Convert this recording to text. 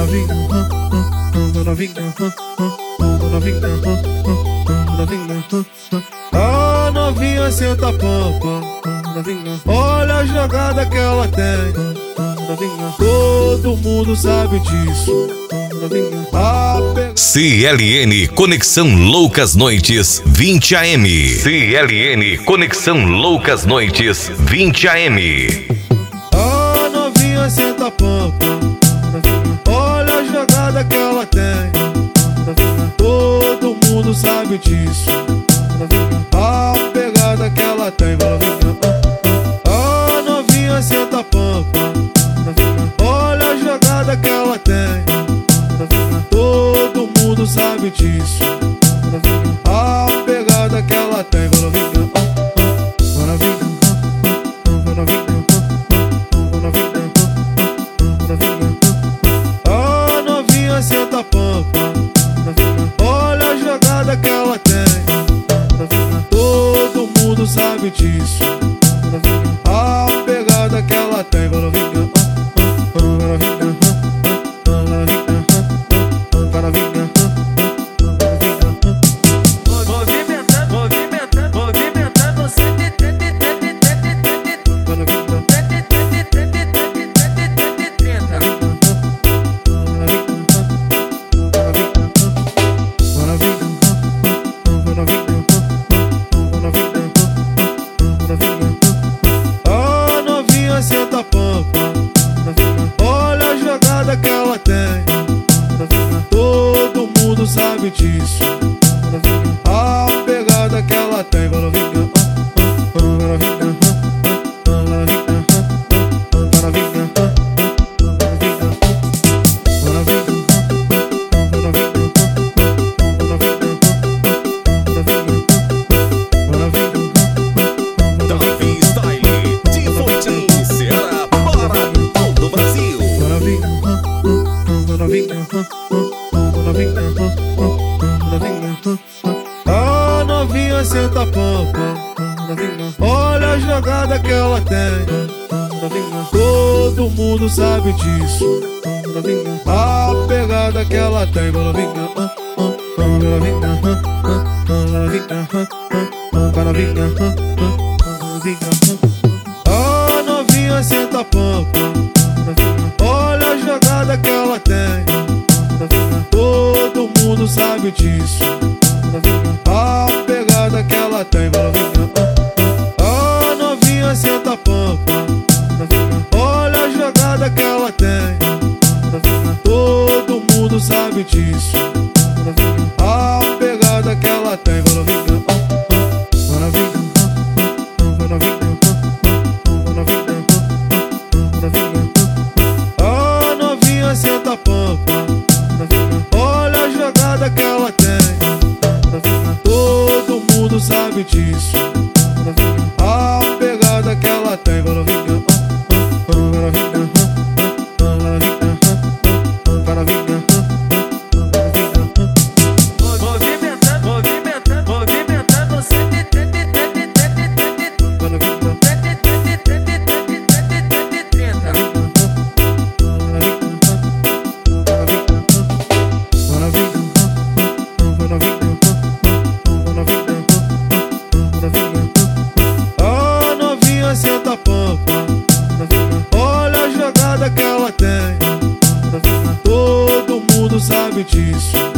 A novinha senta pampa, olha a jogada que ela tem. Todo mundo sabe disso. CLN Conexão Loucas Noites 20 AM. CLN Conexão Loucas Noites 20 AM. A novinha senta pampa, olha a jogada que ela tem. Todo mundo sabe disso. A pegada que ela tem. A novinha senta pampa, olha a jogada que ela tem. Todo mundo sabe disso. A pegada que ela tem. A novinha senta pampa, olha a jogada que ela tem. Todo mundo sabe disso. A pegada que ela tem. A novinha senta pampa, olha a jogada que ela tem. Todo mundo sabe disso. A pegada que ela tem. A novinha senta pampa, olha a jogada que ela tem. Todo mundo sabe disso. A pegada que ela tem. A novinha senta pampa, olha a jogada que ela tem. Todo mundo sabe disso. A pegada que ela tem. A novinha senta pampa, olha a jogada que ela tem. Todo mundo sabe disso. A pegada que ela tem. A novinha senta pampa, olha a jogada que ela tem. Todo mundo sabe disso. A pegada que ela tem. A novinha senta pampa, olha a jogada que ela tem. Todo mundo sabe disso.